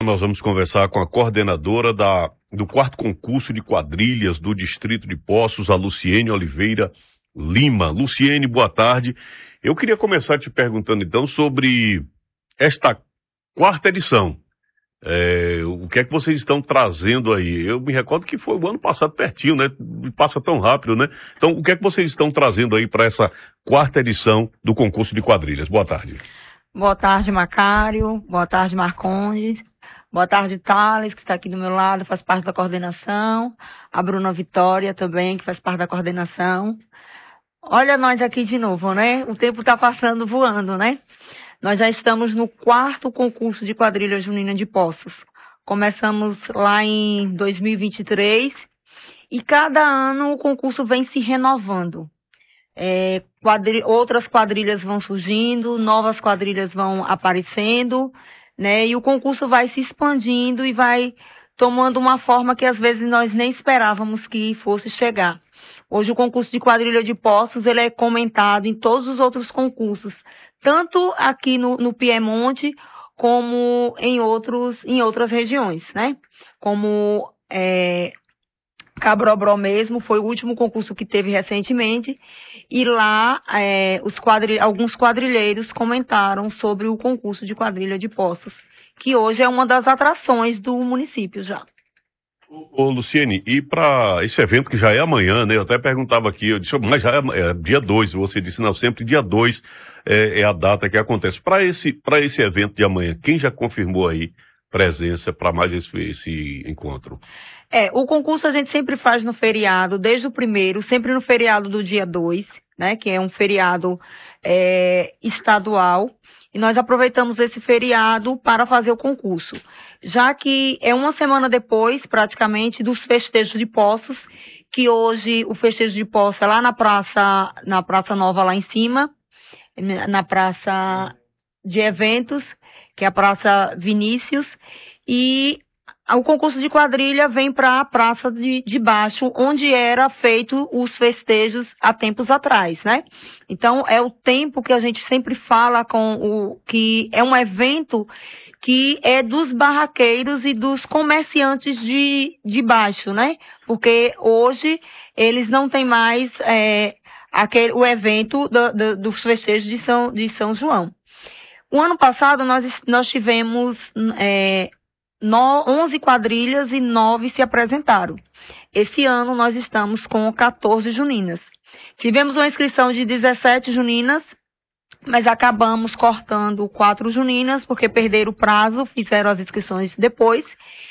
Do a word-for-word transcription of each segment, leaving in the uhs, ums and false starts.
nós vamos conversar com a coordenadora da, do quarto concurso de quadrilhas do Distrito de Poços, a Luciene Oliveira Lima. Luciene, boa tarde. Eu queria começar te perguntando então sobre esta quarta edição. É, o que é que vocês estão trazendo aí? Eu me recordo que foi o ano passado pertinho, né? Passa tão rápido, né? Então, o que é que vocês estão trazendo aí para essa quarta edição do concurso de quadrilhas? Boa tarde. Boa tarde, Macário. Boa tarde, Marcondes. Boa tarde, Thales, que está aqui do meu lado, faz parte da coordenação. A Bruna Vitória também, que faz parte da coordenação. Olha nós aqui de novo, né? O tempo está passando voando, né? Nós já estamos no quarto concurso de quadrilha junina de Poços. Começamos lá em dois mil e vinte e três e cada ano o concurso vem se renovando. É, quadri... Outras quadrilhas vão surgindo, novas quadrilhas vão aparecendo, né? E o concurso vai se expandindo e vai tomando uma forma que às vezes nós nem esperávamos que fosse chegar. Hoje o concurso de quadrilha de Poços, ele é comentado em todos os outros concursos, tanto aqui no, no Piemonte, como em, outros, em outras regiões, né? Como é, Cabrobró mesmo, foi o último concurso que teve recentemente, e lá é, os quadri, alguns quadrilheiros comentaram sobre o concurso de quadrilha de Poços, que hoje é uma das atrações do município já. Ô, ô Luciene, e para esse evento que já é amanhã, né? Eu até perguntava aqui, eu disse, mas já é, é dia dois, você disse, não, sempre dia dois é, é a data que acontece. Para esse, para esse evento de amanhã, quem já confirmou aí presença para mais esse, esse encontro? É, o concurso a gente sempre faz no feriado, desde o primeiro, sempre no feriado do dia dois, né? Que é um feriado é, estadual. E nós aproveitamos esse feriado para fazer o concurso, já que é uma semana depois, praticamente, dos festejos de Poços, que hoje o festejo de Poços é lá na praça, na Praça Nova lá em cima, na praça de eventos, que é a Praça Vinícius, e o concurso de quadrilha vem para a Praça de, de Baixo, onde era feito os festejos há tempos atrás, né? Então, é o tempo que a gente sempre fala com o, que é um evento que é dos barraqueiros e dos comerciantes de, de baixo, né? Porque hoje eles não têm mais, é, aquele, o evento do, do, dos festejos de São, de São João. O ano passado nós, nós tivemos, é, No, onze quadrilhas e nove se apresentaram. Esse ano nós estamos com quatorze juninas. Tivemos uma inscrição de dezessete juninas, mas acabamos cortando quatro juninas, porque perderam o prazo, fizeram as inscrições depois.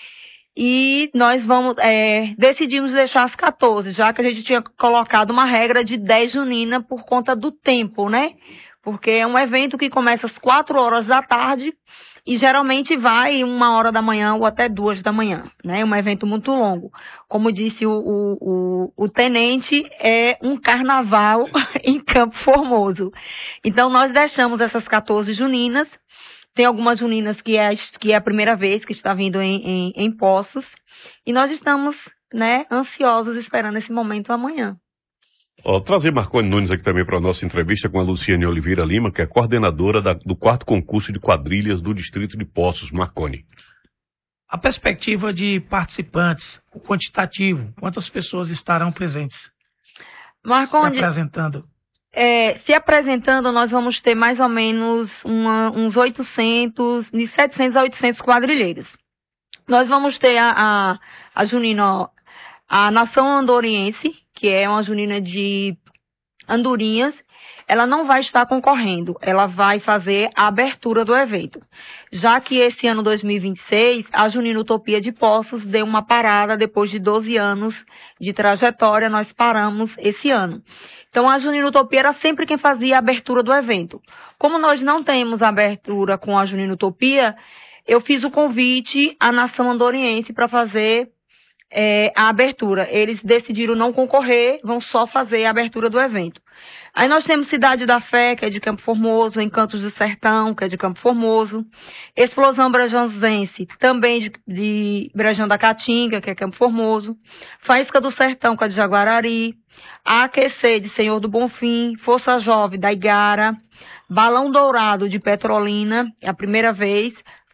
E nós vamos, é, decidimos deixar as quatorze, já que a gente tinha colocado uma regra de dez juninas por conta do tempo, né? Porque é um evento que começa às quatro horas da tarde, e geralmente vai uma hora da manhã ou até duas da manhã, né? É um evento muito longo. Como disse o, o, o, o tenente, é um carnaval em Campo Formoso. Então, nós deixamos essas quatorze juninas. Tem algumas juninas que é, que é a primeira vez que está vindo em, em, em Poços. E nós estamos, né, ansiosos esperando esse momento amanhã. Ó, trazer Marconi Nunes aqui também para a nossa entrevista com a Luciene Oliveira Lima, que é coordenadora da, do quarto concurso de quadrilhas do Distrito de Poços. Marconi. A perspectiva de participantes, o quantitativo, quantas pessoas estarão presentes? Marconi, se apresentando? É, se apresentando, nós vamos ter mais ou menos uma, uns oitocentos, de setecentos a oitocentos quadrilheiros. Nós vamos ter a, a, a junina, a Nação Andoriense, que é uma junina de andorinhas. Ela não vai estar concorrendo, ela vai fazer a abertura do evento. Já que esse ano dois mil e vinte e seis, a Junina Utopia de Poços deu uma parada depois de doze anos de trajetória, nós paramos esse ano. Então a Junina Utopia era sempre quem fazia a abertura do evento. Como nós não temos abertura com a Junina Utopia, eu fiz o convite à Nação Andoriense para fazer É, a abertura. Eles decidiram não concorrer, vão só fazer a abertura do evento. Aí nós temos Cidade da Fé, que é de Campo Formoso, Encantos do Sertão, que é de Campo Formoso, Explosão Brejanzense, também de, de Brejão da Caatinga, que é Campo Formoso, Faísca do Sertão, que é de Jaguarari, A Q C de Senhor do Bonfim, Força Jovem da Igara, Balão Dourado de Petrolina, é a primeira vez,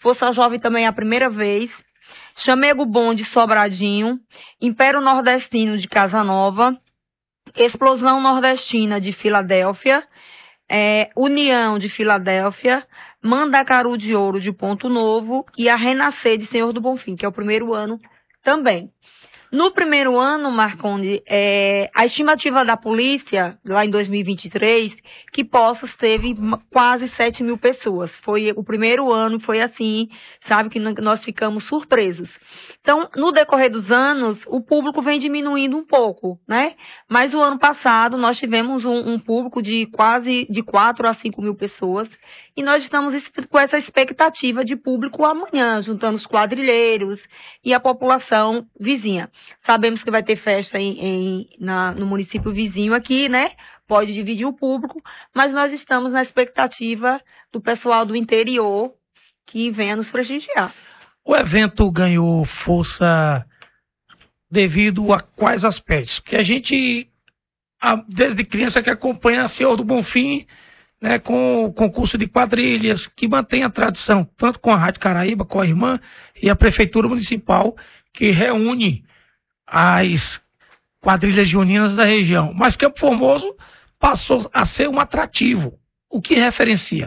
Força Jovem também é a primeira vez. Chamego Bom de Sobradinho, Império Nordestino de Casa Nova, Explosão Nordestina de Filadélfia, é, União de Filadélfia, Mandacaru de Ouro de Ponto Novo e a Renascer de Senhor do Bonfim, que é o primeiro ano também. No primeiro ano, Marconde, é, a estimativa da polícia, lá em dois mil e vinte e três, que Poços teve quase sete mil pessoas. Foi o primeiro ano, foi assim, sabe, que nós ficamos surpresos. Então, no decorrer dos anos, o público vem diminuindo um pouco, né? Mas o ano passado, nós tivemos um, um público de quase de quatro a cinco mil pessoas. E nós estamos com essa expectativa de público amanhã, juntando os quadrilheiros e a população vizinha. Sabemos que vai ter festa em, em, na, no município vizinho aqui, né? Pode dividir o público, mas nós estamos na expectativa do pessoal do interior que venha nos prestigiar. O evento ganhou força devido a quais aspectos? Que a gente, desde criança, que acompanha Senhor do Bonfim, né, com o concurso de quadrilhas, que mantém a tradição, tanto com a Rádio Caraíba, com a Irmã, e a Prefeitura Municipal, que reúne as quadrilhas juninas da região. Mas Campo Formoso passou a ser um atrativo. O que referencia?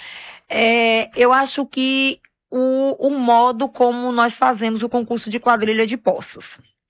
É, eu acho que o, o modo como nós fazemos o concurso de quadrilha de Poços.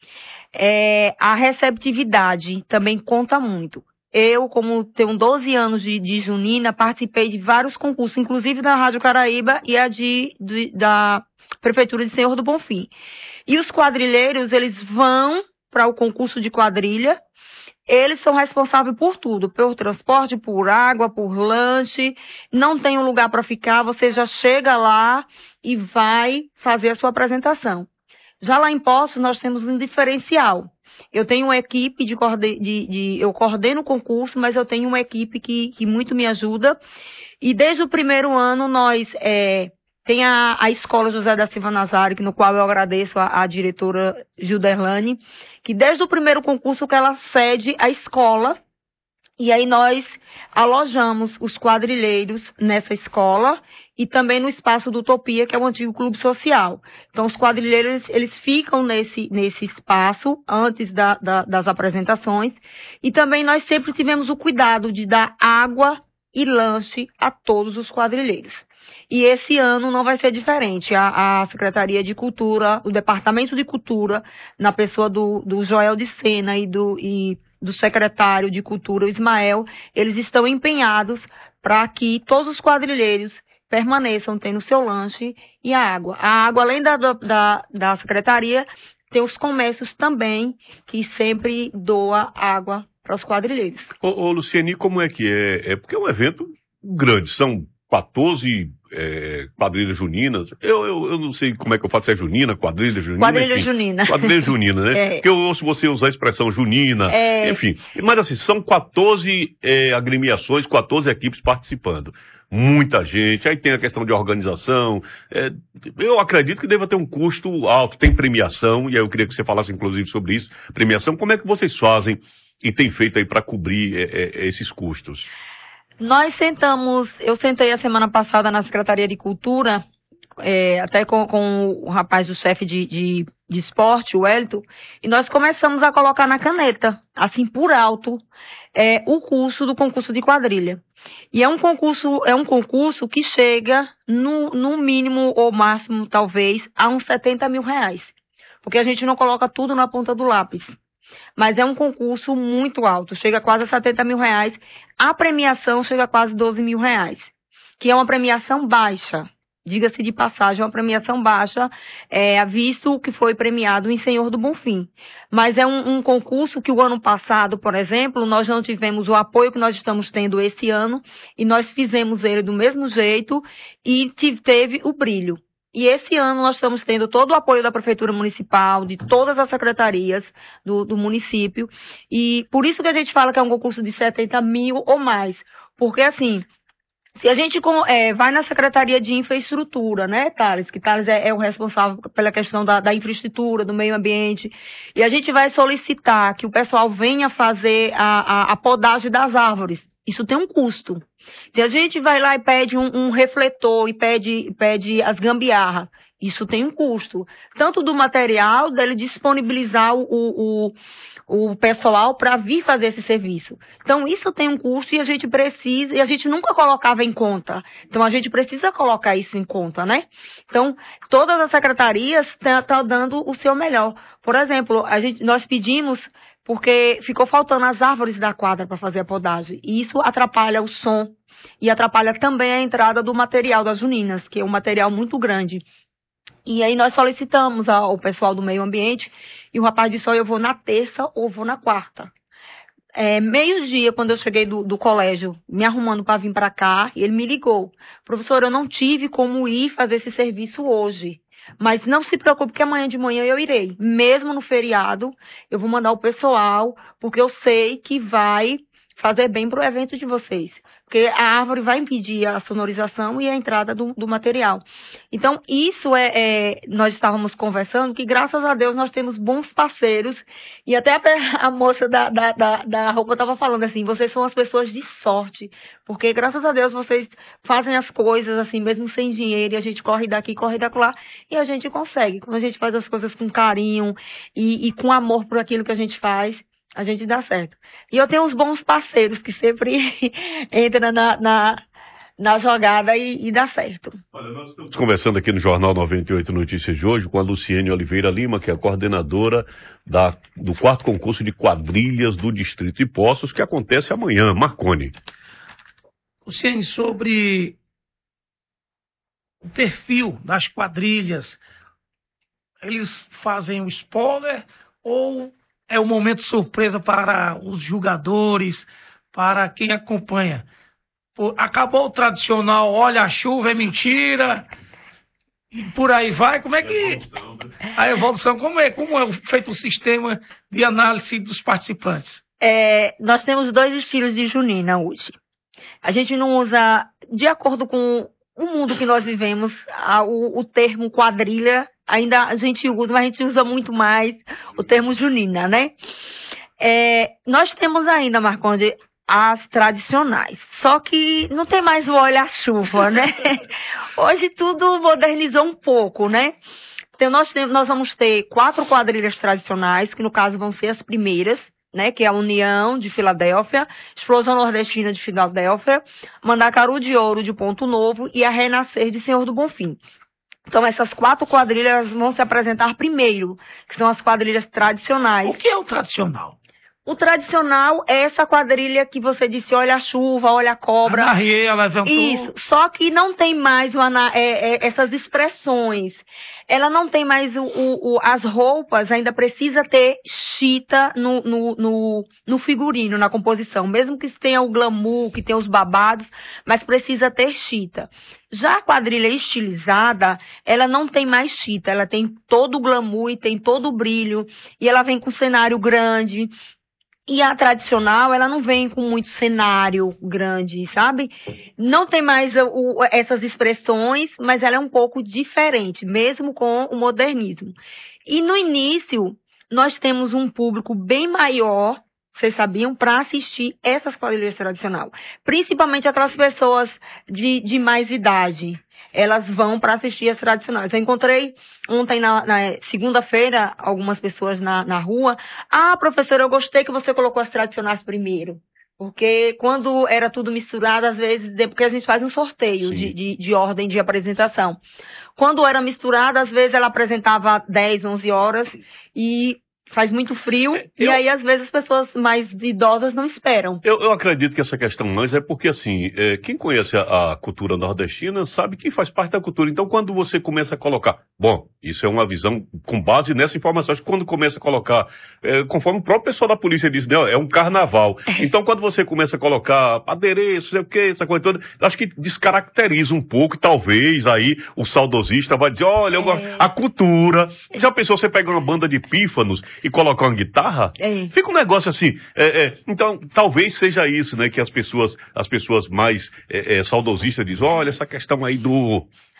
É, a receptividade também conta muito. Eu, como tenho doze anos de, de junina, participei de vários concursos, inclusive da Rádio Caraíba e a de, de, da Prefeitura de Senhor do Bonfim. E os quadrilheiros, eles vão para o concurso de quadrilha, eles são responsáveis por tudo, por transporte, por água, por lanche, não tem um lugar para ficar, você já chega lá e vai fazer a sua apresentação. Já lá em Poços, nós temos um diferencial. Eu tenho uma equipe de, de, de eu coordeno o concurso, mas eu tenho uma equipe que, que muito me ajuda. E desde o primeiro ano nós é, tem a, a Escola José da Silva Nazário, no qual eu agradeço a, a diretora Gilderlane, que desde o primeiro concurso que ela cede a escola, e aí nós alojamos os quadrilheiros nessa escola e também no espaço do Utopia, que é o antigo clube social. Então, os quadrilheiros, eles ficam nesse, nesse espaço antes da, da, das apresentações. E também nós sempre tivemos o cuidado de dar água e lanche a todos os quadrilheiros. E esse ano não vai ser diferente. A, a Secretaria de Cultura, o Departamento de Cultura, na pessoa do, do Joel de Sena e do, e do secretário de Cultura, o Ismael, eles estão empenhados para que todos os quadrilheiros permaneçam tendo seu lanche e a água. A água, além da, da, da secretaria, tem os comércios também, que sempre doa água para os quadrilheiros. Ô, ô Luciene, como é que é? É porque é um evento grande, são quatorze é, quadrilhas juninas. Eu, eu, eu não sei como é que eu faço, se é junina, quadrilha junina. Quadrilha enfim, junina. Quadrilha junina, né? É. Porque eu ouço você usar a expressão junina, é. enfim. Mas assim, são quatorze é, agremiações, quatorze equipes participando. Muita gente, aí tem a questão de organização, é, eu acredito que deva ter um custo alto, tem premiação, e aí eu queria que você falasse inclusive sobre isso, premiação, como é que vocês fazem e têm feito aí para cobrir é, é, esses custos? Nós sentamos, eu sentei a semana passada na Secretaria de Cultura, é, até com, com o rapaz do chefe de, de, de esporte, o Wellington, e nós começamos a colocar na caneta, assim por alto, é, o custo do concurso de quadrilha. E é um concurso, é um concurso que chega no, no mínimo ou máximo, talvez, a uns setenta mil reais. Porque a gente não coloca tudo na ponta do lápis. Mas é um concurso muito alto, chega a quase a setenta mil reais. A premiação chega a quase doze mil reais, que é uma premiação baixa. Diga-se de passagem, é uma premiação baixa, é, visto que foi premiado em Senhor do Bonfim. Mas é um, um concurso que o ano passado, por exemplo, nós não tivemos o apoio que nós estamos tendo esse ano, e nós fizemos ele do mesmo jeito e teve o brilho. E esse ano nós estamos tendo todo o apoio da Prefeitura Municipal, de todas as secretarias do, do município, e por isso que a gente fala que é um concurso de setenta mil ou mais, porque assim, se a gente é, vai na Secretaria de Infraestrutura, né, Thales, que Thales é, é o responsável pela questão da, da infraestrutura, do meio ambiente, e a gente vai solicitar que o pessoal venha fazer a, a, a podagem das árvores, Isso tem um custo. Se a gente vai lá e pede um, um refletor e pede, pede as gambiarras, isso tem um custo. Tanto do material, dele disponibilizar o, o, o pessoal para vir fazer esse serviço. Então, isso tem um custo e a gente precisa, e a gente nunca colocava em conta. Então, a gente precisa colocar isso em conta, né? Então, todas as secretarias estão tá dando o seu melhor. Por exemplo, a gente, nós pedimos, porque ficou faltando as árvores da quadra para fazer a podagem. E isso atrapalha o som e atrapalha também a entrada do material das juninas, que é um material muito grande. E aí nós solicitamos ao pessoal do meio ambiente e o rapaz disse, ó, eu vou na terça ou vou na quarta. É, meio-dia, quando eu cheguei do, do colégio, me arrumando para vir para cá, e ele me ligou. Professor, eu não tive como ir fazer esse serviço hoje. Mas não se preocupe que amanhã de manhã eu irei. Mesmo no feriado, eu vou mandar o pessoal, porque eu sei que vai fazer bem para o evento de vocês. Porque a árvore vai impedir a sonorização e a entrada do, do material. Então, isso é, é... Nós estávamos conversando que, graças a Deus, nós temos bons parceiros. E até a, a moça da, da, da, da roupa estava falando assim, vocês são as pessoas de sorte. Porque, graças a Deus, vocês fazem as coisas assim, mesmo sem dinheiro. E a gente corre daqui, corre daquela. E a gente consegue. Quando a gente faz as coisas com carinho e, e com amor por aquilo que a gente faz, a gente dá certo. E eu tenho uns bons parceiros que sempre entram na, na, na jogada e, e dá certo. Olha, nós estamos conversando aqui no Jornal noventa e oito Notícias de hoje com a Luciene Oliveira Lima, que é a coordenadora da, do quarto concurso de quadrilhas do Distrito de Poços, que acontece amanhã. Marconi. Luciene, sobre o perfil das quadrilhas, eles fazem o spoiler ou é um momento surpresa para os jogadores, para quem acompanha? Pô, acabou o tradicional, olha a chuva, é mentira, e por aí vai. Como é que... A evolução, como é, como é feito o sistema de análise dos participantes? É, nós temos dois estilos de junina hoje. A gente não usa, de acordo com o mundo que nós vivemos, a, o, o termo quadrilha, ainda a gente usa, mas a gente usa muito mais o termo junina, né? É, nós temos ainda, Marconde, as tradicionais. Só que não tem mais o olha-chuva, né? Hoje tudo modernizou um pouco, né? Então nós, temos, nós vamos ter quatro quadrilhas tradicionais, que no caso vão ser as primeiras, né? Que é a União de Filadélfia, Explosão Nordestina de Filadélfia, Mandacaru de Ouro de Ponto Novo e a Renascer de Senhor do Bonfim. Então, essas quatro quadrilhas vão se apresentar primeiro, que são as quadrilhas tradicionais. O que é o tradicional? O tradicional é essa quadrilha que você disse, olha a chuva, olha a cobra. Anarriê, ela levantou. Isso, só que não tem mais o ana, é, é, essas expressões. Ela não tem mais o, o, o, as roupas, ainda precisa ter chita no, no, no, no figurino, na composição. Mesmo que tenha o glamour, que tenha os babados, mas precisa ter chita. Já a quadrilha estilizada, ela não tem mais chita, ela tem todo o glamour e tem todo o brilho, e ela vem com cenário grande. E a tradicional, ela não vem com muito cenário grande, sabe? Não tem mais o, essas expressões, mas ela é um pouco diferente, mesmo com o modernismo. E no início, nós temos um público bem maior, vocês sabiam, para assistir essas quadrilhas tradicionais. Principalmente aquelas pessoas de, de mais idade. Elas vão para assistir as tradicionais. Eu encontrei ontem, na, na segunda-feira, algumas pessoas na, na rua. Ah, professora, eu gostei que você colocou as tradicionais primeiro. Porque quando era tudo misturado, às vezes, porque a gente faz um sorteio de, de, de ordem de apresentação. Quando era misturado, às vezes ela apresentava dez, onze horas e faz muito frio, eu, e aí às vezes as pessoas mais idosas não esperam. Eu, eu acredito que essa questão mais é porque, assim, é, quem conhece a, a cultura nordestina sabe que faz parte da cultura. Então, quando você começa a colocar... Bom, isso é uma visão com base nessa informação. Acho que quando começa a colocar... É, conforme o próprio pessoal da polícia disse, né, é um carnaval. Então, quando você começa a colocar adereço, sei o quê, essa coisa toda, acho que descaracteriza um pouco, e talvez aí o saudosista vai dizer, olha, eu gosto... a cultura... Já pensou você pegar uma banda de pífanos e colocar uma guitarra? É. Fica um negócio assim. É, é, então, talvez seja isso, né? Que as pessoas, as pessoas mais é, é, saudosistas dizem, olha, essa questão aí do...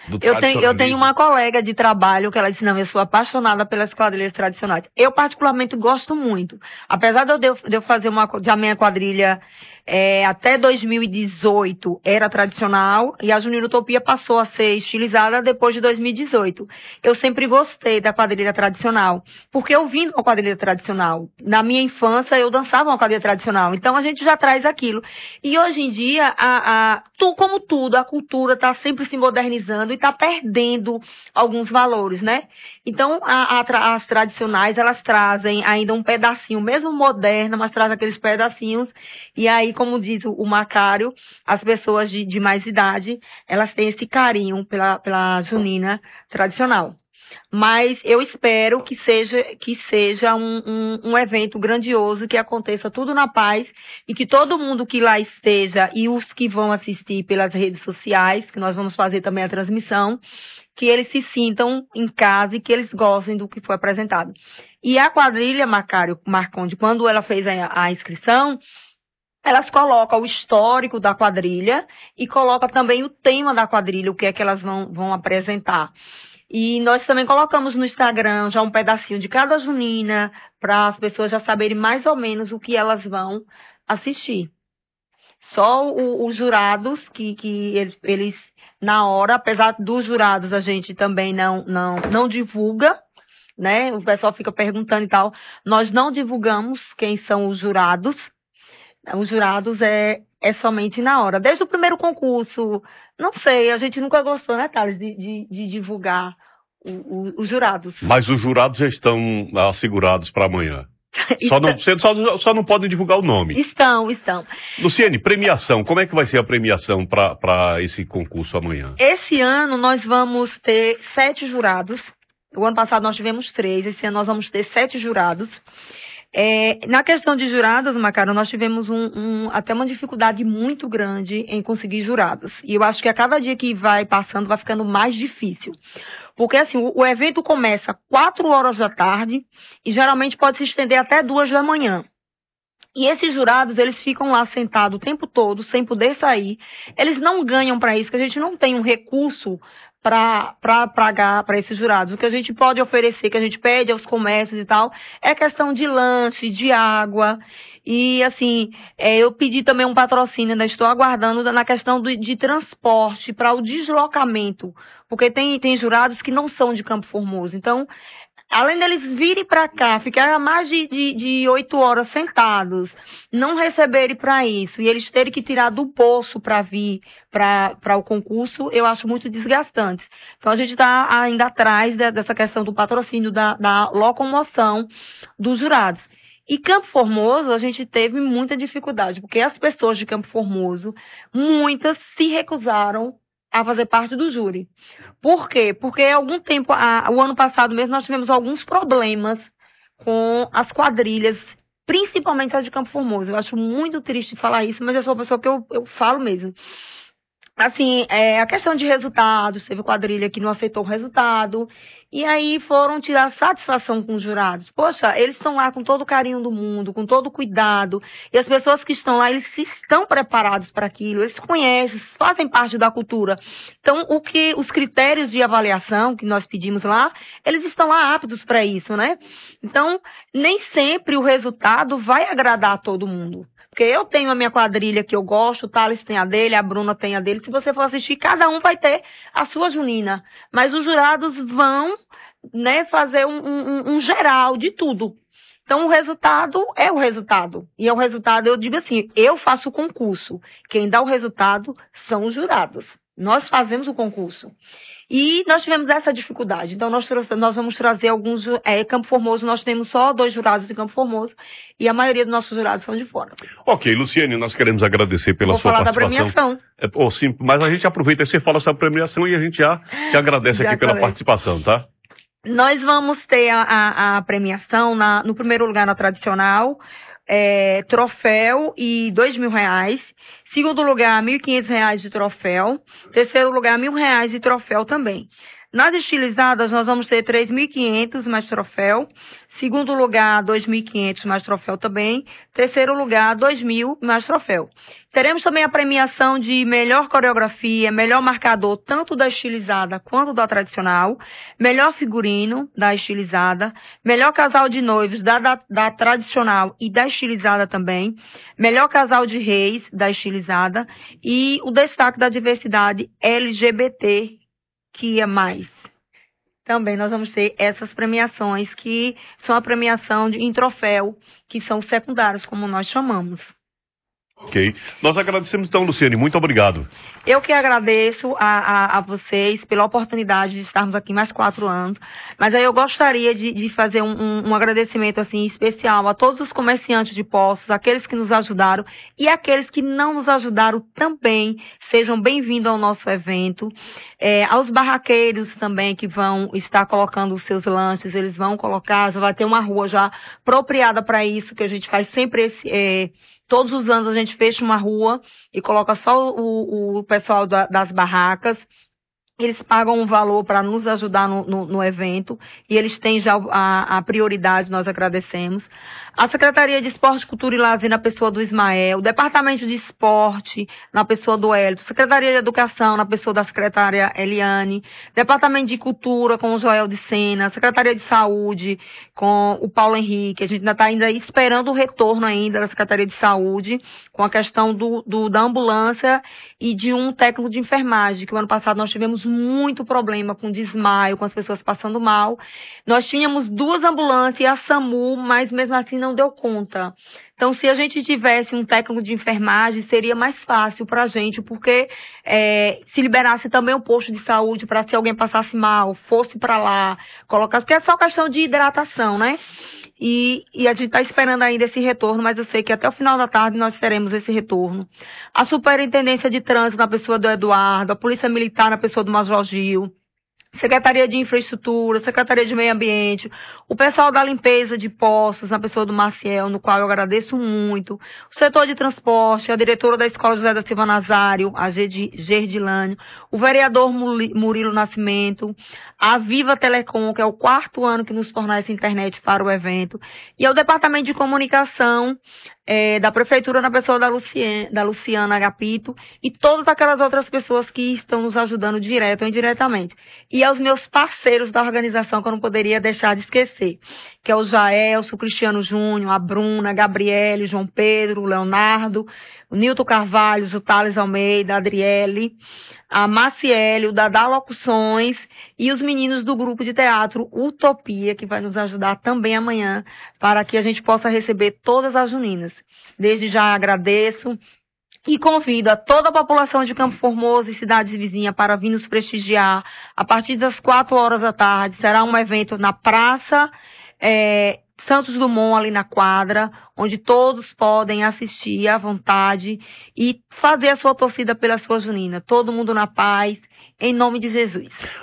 do Eu tenho, eu tenho tradicionalismo. uma colega de trabalho que ela disse, não, eu sou apaixonada pelas quadrilhas tradicionais. Eu particularmente gosto muito. Apesar de eu, de eu fazer uma, de a minha quadrilha é, até dois mil e dezoito era tradicional e a Junina Utopia passou a ser estilizada depois de dois mil e dezoito. Eu sempre gostei da quadrilha tradicional, porque eu vim de uma quadrilha tradicional. Na minha infância eu dançava uma quadrilha tradicional, então a gente já traz aquilo. E hoje em dia, a, a, tu, como tudo, a cultura está sempre se modernizando e está perdendo alguns valores, né? Então, a, a, as tradicionais, elas trazem ainda um pedacinho, mesmo moderna, mas trazem aqueles pedacinhos. E aí, como diz o, o Macário, as pessoas de, de mais idade, elas têm esse carinho pela, pela junina tradicional. Mas eu espero que seja, que seja um, um, um evento grandioso, que aconteça tudo na paz e que todo mundo que lá esteja e os que vão assistir pelas redes sociais, que nós vamos fazer também a transmissão, que eles se sintam em casa e que eles gostem do que foi apresentado. E a quadrilha, Macário Marconde, quando ela fez a, a inscrição, elas colocam o histórico da quadrilha e colocam também o tema da quadrilha, o que é que elas vão, vão apresentar. E nós também colocamos no Instagram já um pedacinho de cada junina, para as pessoas já saberem mais ou menos o que elas vão assistir. Só o, os jurados, que, que eles, eles, na hora, apesar dos jurados, a gente também não, não, não divulga, né? O pessoal fica perguntando e tal. Nós não divulgamos quem são os jurados. Os jurados é, é somente na hora. Desde o primeiro concurso, não sei, a gente nunca gostou, né, Thales, de, de, de divulgar o, o, os jurados. Mas os jurados já estão assegurados para amanhã. Só não, só, só não podem divulgar o nome. Estão, estão. Luciene, premiação. Como é que vai ser a premiação para esse concurso amanhã? Esse ano nós vamos ter sete jurados. O ano passado nós tivemos três. Esse ano nós vamos ter sete jurados. É, na questão de jurados, Macário, nós tivemos um, um, até uma dificuldade muito grande em conseguir jurados. E eu acho que a cada dia que vai passando vai ficando mais difícil. Porque assim, o, o evento começa quatro horas da tarde e geralmente pode se estender até duas da manhã. E esses jurados, eles ficam lá sentados o tempo todo, sem poder sair. Eles não ganham para isso, que a gente não tem um recurso para pagar para esses jurados. O que a gente pode oferecer, que a gente pede aos comércios e tal, é questão de lanche, de água. E, assim, é, eu pedi também um patrocínio, ainda estou aguardando na questão do, de transporte para o deslocamento. Porque tem, tem jurados que não são de Campo Formoso. Então, além deles virem para cá, ficarem mais de, de, de oito horas sentados, não receberem para isso, e eles terem que tirar do bolso para vir para o concurso, eu acho muito desgastante. Então, a gente está ainda atrás de, dessa questão do patrocínio, da, da locomoção dos jurados. E Campo Formoso, a gente teve muita dificuldade, porque as pessoas de Campo Formoso, muitas se recusaram a fazer parte do júri. Por quê? Porque há algum tempo, a, o ano passado mesmo, nós tivemos alguns problemas com as quadrilhas, principalmente as de Campo Formoso. Eu acho muito triste falar isso, mas eu sou uma pessoa que eu, eu falo mesmo. Assim, é, a questão de resultados, teve quadrilha que não aceitou o resultado, e aí foram tirar satisfação com os jurados. Poxa, eles estão lá com todo o carinho do mundo, com todo o cuidado, e as pessoas que estão lá, eles estão preparados para aquilo, eles conhecem, fazem parte da cultura. Então, o que, os critérios de avaliação que nós pedimos lá, eles estão lá aptos para isso, né? Então, nem sempre o resultado vai agradar a todo mundo. Porque eu tenho a minha quadrilha que eu gosto, o Thales tem a dele, a Bruna tem a dele. Se você for assistir, cada um vai ter a sua junina. Mas os jurados vão, né, fazer um, um, um geral de tudo. Então, o resultado é o resultado. E é o resultado, eu digo assim, eu faço o concurso. Quem dá o resultado são os jurados. Nós fazemos o concurso. E nós tivemos essa dificuldade. Então, nós, nós vamos trazer alguns... É, Campo Formoso, nós temos só dois jurados de Campo Formoso. E a maioria dos nossos jurados são de fora. Ok, Luciene, nós queremos agradecer pela Vou sua falar participação. Da premiação. É, oh, sim, mas a gente aproveita e você fala sobre a premiação e a gente já te agradece já aqui pela falei. participação, tá? Nós vamos ter a, a, a premiação na, no primeiro lugar na tradicional, é, troféu e dois mil reais. Segundo lugar, mil e quinhentos reais de troféu. Terceiro lugar, mil reais de troféu também. Nas estilizadas, nós vamos ter três mil e quinhentos mais troféu. Segundo lugar, dois mil e quinhentos mais troféu também. Terceiro lugar, dois mil mais troféu. Teremos também a premiação de melhor coreografia, melhor marcador, tanto da estilizada quanto da tradicional, melhor figurino da estilizada, melhor casal de noivos da, da, da tradicional e da estilizada também, melhor casal de reis da estilizada e o destaque da diversidade L G B T, que é mais. Também nós vamos ter essas premiações, que são a premiação de, em troféu, que são os secundários, como nós chamamos. Ok. Nós agradecemos então, Luciene. Muito obrigado. Eu que agradeço a, a, a vocês pela oportunidade de estarmos aqui mais quatro anos. Mas aí eu gostaria de, de fazer um, um, um agradecimento assim especial a todos os comerciantes de Poços, aqueles que nos ajudaram e aqueles que não nos ajudaram também. Sejam bem-vindos ao nosso evento. É, aos barraqueiros também que vão estar colocando os seus lanches, eles vão colocar, já vai ter uma rua já apropriada para isso, que a gente faz sempre esse... É, todos os anos a gente fecha uma rua e coloca só o, o pessoal da, das barracas. Eles pagam um valor para nos ajudar no, no, no evento e eles têm já a, a prioridade, nós agradecemos. A Secretaria de Esporte, Cultura e Lazer na pessoa do Ismael, o Departamento de Esporte na pessoa do Hélio, Secretaria de Educação na pessoa da secretária Eliane, Departamento de Cultura com o Joel de Sena, Secretaria de Saúde com o Paulo Henrique. A gente ainda está ainda esperando o retorno ainda da Secretaria de Saúde com a questão do, do, da ambulância e de um técnico de enfermagem, que o ano passado nós tivemos muito problema com desmaio, com as pessoas passando mal. Nós tínhamos duas ambulâncias e a SAMU, mas mesmo assim não deu conta. Então, se a gente tivesse um técnico de enfermagem, seria mais fácil para a gente, porque é, se liberasse também um posto de saúde para se alguém passasse mal, fosse para lá, colocasse, porque é só questão de hidratação, né? E, e a gente está esperando ainda esse retorno, mas eu sei que até o final da tarde nós teremos esse retorno. A Superintendência de Trânsito na pessoa do Eduardo, a Polícia Militar na pessoa do Major Gil, Secretaria de Infraestrutura, Secretaria de Meio Ambiente, o pessoal da limpeza de Poços, na pessoa do Maciel, no qual eu agradeço muito, o setor de transporte, a diretora da Escola José da Silva Nazário, a Gerdilânio, o vereador Murilo Nascimento, a Viva Telecom, que é o quarto ano que nos fornece internet para o evento, e ao Departamento de Comunicação É, da Prefeitura na pessoa da, Lucien, da Luciana Agapito e todas aquelas outras pessoas que estão nos ajudando direto ou indiretamente. E aos meus parceiros da organização, que eu não poderia deixar de esquecer, que é o Jaelso, o Cristiano Júnior, a Bruna, a Gabriele, o João Pedro, o Leonardo, o Nilton Carvalho, o Thales Almeida, a Adriele, a Maciele, o Dadá Locuções e os meninos do grupo de teatro Utopia, que vai nos ajudar também amanhã, para que a gente possa receber todas as juninas. Desde já agradeço e convido a toda a população de Campo Formoso e cidades vizinhas para vir nos prestigiar. A partir das quatro horas da tarde será um evento na Praça é, Santos Dumont, ali na quadra, onde todos podem assistir à vontade e fazer a sua torcida pela sua junina. Todo mundo na paz, em nome de Jesus.